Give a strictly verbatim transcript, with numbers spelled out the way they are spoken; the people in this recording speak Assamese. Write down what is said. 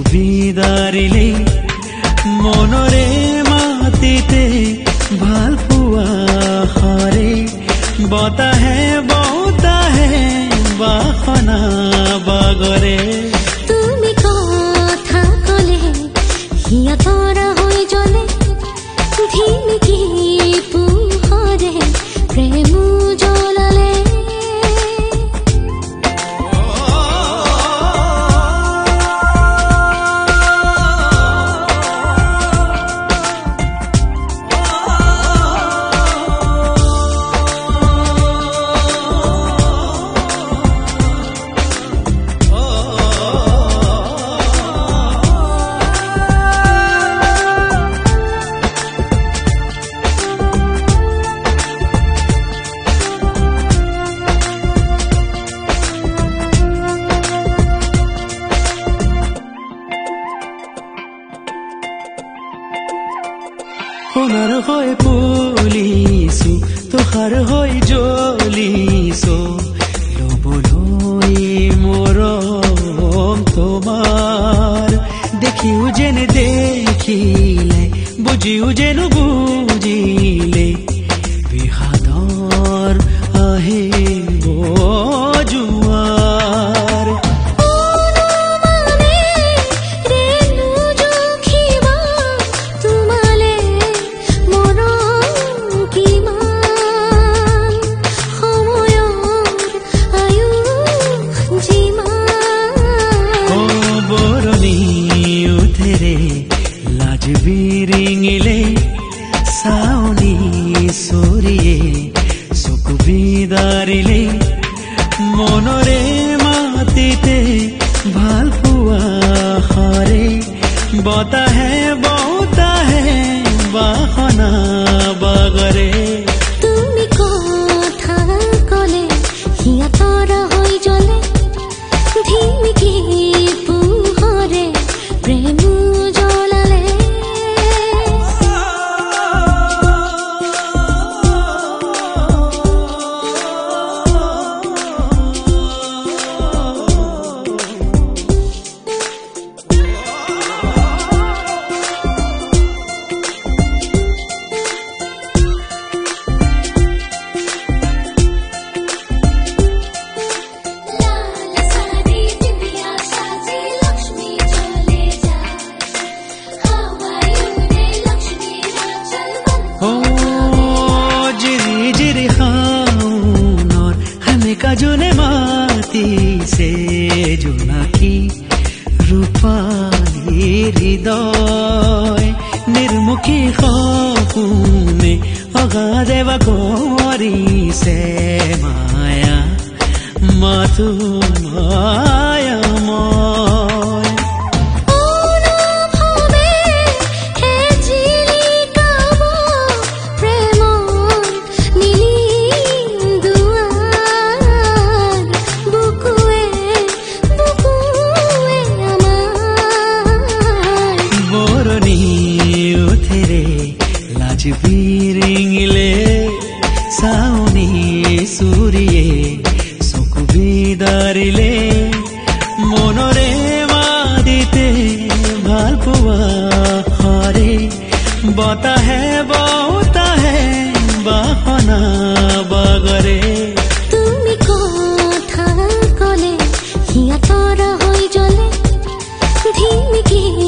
বিদাৰিলে মনৰে মাটিতে ভাল পোৱা হৰে বতাহে বতাহে বাসনা বাগৰে তুমি কথা কলে হিয়াতৰ হৈ জ্বলে ধিমিকি পোহৰে প্ৰেম জ্বলালে সোণাৰ হৈ পুলিছো তোহাৰ হৈ জ্বলিছো লবলৈ মৰম তোমাৰ দেখিও যেন দেখিলে বুজিও যেন বুজিলে বিষাদৰ আহিব জোৱাৰ বিৰিঙিলে চাউনি চৰিয়ে চকু বিদাৰিলে মনৰে মাটিতে ভাল পোৱা হৰে বতাহে বতাহে বাসনা বাগৰে তুমি কথা কলে হিয়াতৰ হৈ জ্বলে ধিমিকি পোহৰে প্ৰেম জ্বলালে কাজনে মাতিছে জোনাকী ৰূপালী হৃদয় নিৰ্মুখী সপোনে অগাধেৱা কৰিছে মায়া মাথো মায়াময় বিৰিঙিলে চাউনি চুৰিয়ে চকু বিদাৰিলে মনৰে মাটিতে ভাল পোৱা হৰে বতাহে বতাহে বাসনা বাগৰে তুমি কথা কলে হিয়াতৰ হৈ জ্বলে ধিমিকি